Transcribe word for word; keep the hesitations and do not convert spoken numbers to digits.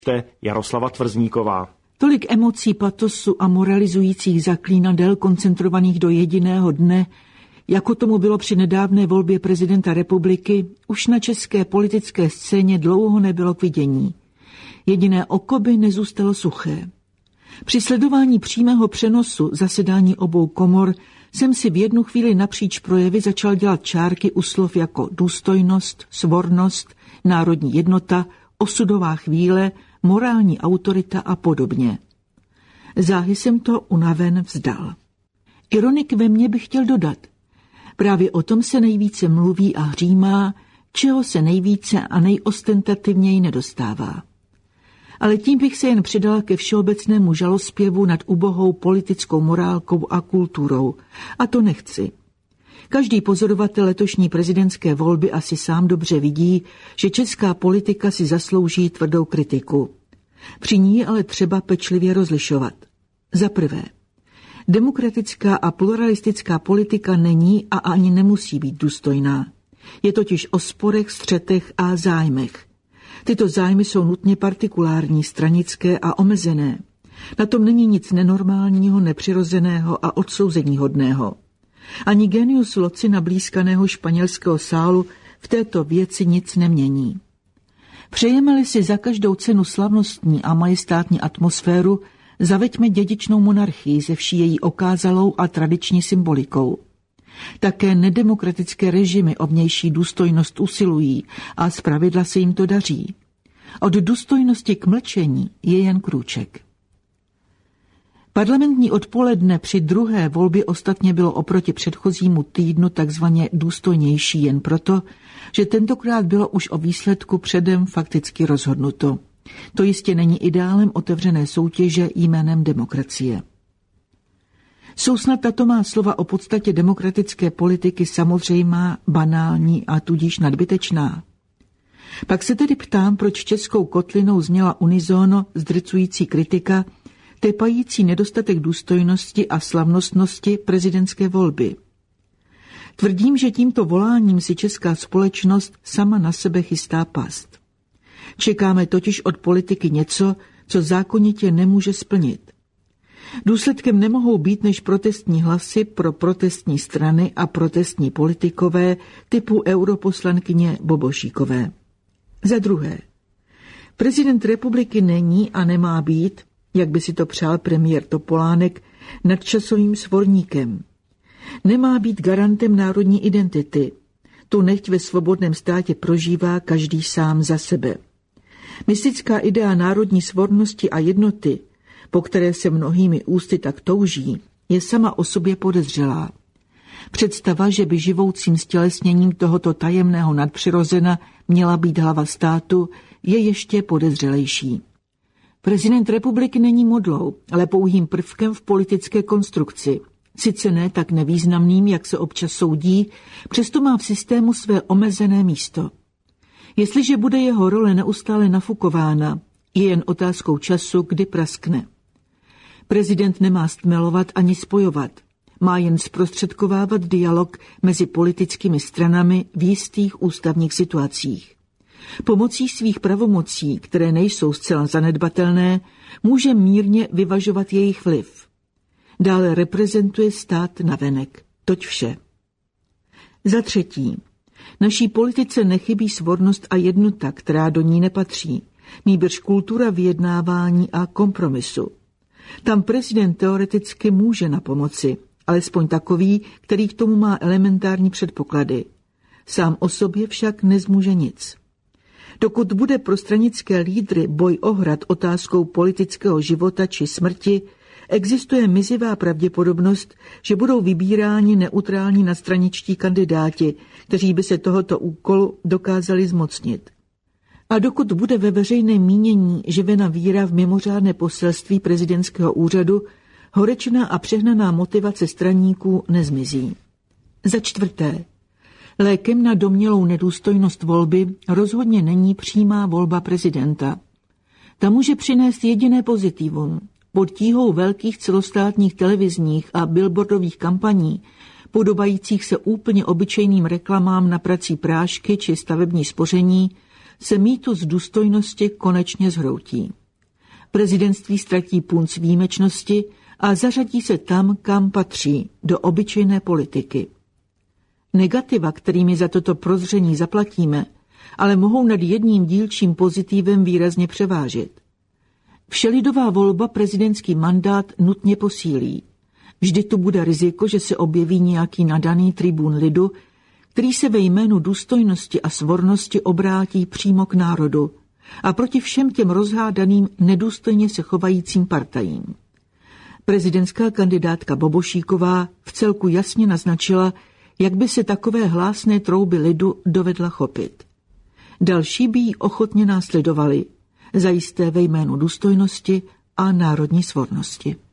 Jaroslava Tvrzníková. Tolik emocí, patosu a moralizujících zaklínadel koncentrovaných do jediného dne, jako tomu bylo při nedávné volbě prezidenta republiky, už na české politické scéně dlouho nebylo k vidění. Jediné oko by nezůstalo suché. Při sledování přímého přenosu zasedání obou komor jsem si v jednu chvíli napříč projevy začal dělat čárky u slov jako důstojnost, svornost, národní jednota, osudová chvíle, morální autorita a podobně. Záhy jsem to unaven vzdal. Ironik ve mně by chtěl dodat. Právě o tom se nejvíce mluví a hřímá, čeho se nejvíce a nejostentativněji nedostává. Ale tím bych se jen přidala ke všeobecnému žalospěvu nad ubohou politickou morálkou a kulturou. A to nechci. Každý pozorovatel letošní prezidentské volby asi sám dobře vidí, že česká politika si zaslouží tvrdou kritiku. Při ní je ale třeba pečlivě rozlišovat. Za prvé, demokratická a pluralistická politika není a ani nemusí být důstojná. Je totiž o sporech, střetech a zájmech. Tyto zájmy jsou nutně partikulární, stranické a omezené. Na tom není nic nenormálního, nepřirozeného a odsouzeníhodného. Ani genius loci nablízkaného španělského sálu v této věci nic nemění. Přejeme-li si za každou cenu slavnostní a majestátní atmosféru, zaveďme dědičnou monarchii se vší její okázalou a tradiční symbolikou. Také nedemokratické režimy o vnější důstojnost usilují a zpravidla se jim to daří. Od důstojnosti k mlčení je jen krůček. Parlamentní odpoledne při druhé volbě ostatně bylo oproti předchozímu týdnu takzvaně důstojnější jen proto, že tentokrát bylo už o výsledku předem fakticky rozhodnuto. To jistě není ideálem otevřené soutěže jménem demokracie. Jsou snad tato má slova o podstatě demokratické politiky samozřejmá, banální a tudíž nadbytečná? Pak se tedy ptám, proč českou kotlinou zněla unisono zdrcující kritika, tepající nedostatek důstojnosti a slavnostnosti prezidentské volby. Tvrdím, že tímto voláním si česká společnost sama na sebe chystá past. Čekáme totiž od politiky něco, co zákonitě nemůže splnit. Důsledkem nemohou být než protestní hlasy pro protestní strany a protestní politikové typu europoslankyně Bobošíkové. Za druhé, prezident republiky není a nemá být, jak by si to přál premiér Topolánek, nadčasovým svorníkem. Nemá být garantem národní identity. Tu nechť ve svobodném státě prožívá každý sám za sebe. Mystická idea národní svornosti a jednoty, po které se mnohými ústy tak touží, je sama o sobě podezřelá. Představa, že by živoucím stělesněním tohoto tajemného nadpřirozena měla být hlava státu, je ještě podezřelejší. Prezident republiky není modlou, ale pouhým prvkem v politické konstrukci. Sice ne tak nevýznamným, jak se občas soudí, přesto má v systému své omezené místo. Jestliže bude jeho role neustále nafukována, je jen otázkou času, kdy praskne. Prezident nemá stmelovat ani spojovat. Má jen zprostředkovávat dialog mezi politickými stranami v jistých ústavních situacích. Pomocí svých pravomocí, které nejsou zcela zanedbatelné, může mírně vyvažovat jejich vliv. Dále reprezentuje stát navenek. Toť vše. Za třetí, naší politice nechybí svornost a jednota, která do ní nepatří, nýbrž kultura vyjednávání a kompromisu. Tam prezident teoreticky může na pomoci, alespoň takový, který k tomu má elementární předpoklady. Sám o sobě však nezmůže nic. Dokud bude pro stranické lídry boj ohrad otázkou politického života či smrti, existuje mizivá pravděpodobnost, že budou vybíráni neutrální nadstraničtí kandidáti, kteří by se tohoto úkolu dokázali zmocnit. A dokud bude ve veřejném mínění živena víra v mimořádné poselství prezidentského úřadu, horečná a přehnaná motivace straníků nezmizí. Za čtvrté, lékem na domnělou nedůstojnost volby rozhodně není přímá volba prezidenta. Ta může přinést jediné pozitivum. Pod tíhou velkých celostátních televizních a billboardových kampaní, podobajících se úplně obyčejným reklamám na prací prášky či stavební spoření, se mýtus důstojnosti konečně zhroutí. Prezidentství ztratí punc výjimečnosti a zařadí se tam, kam patří, do obyčejné politiky. Negativa, kterými za toto prozření zaplatíme, ale mohou nad jedním dílčím pozitivem výrazně převážit. Všelidová volba prezidentský mandát nutně posílí. Vždy tu bude riziko, že se objeví nějaký nadaný tribún lidu, který se ve jménu důstojnosti a svornosti obrátí přímo k národu a proti všem těm rozhádaným, nedůstojně se chovajícím partajím. Prezidentská kandidátka Bobošíková vcelku jasně naznačila, jak by se takové hlásné trouby lidu dovedla chopit. Další by jí ochotně následovali, zajisté ve jménu důstojnosti a národní svornosti.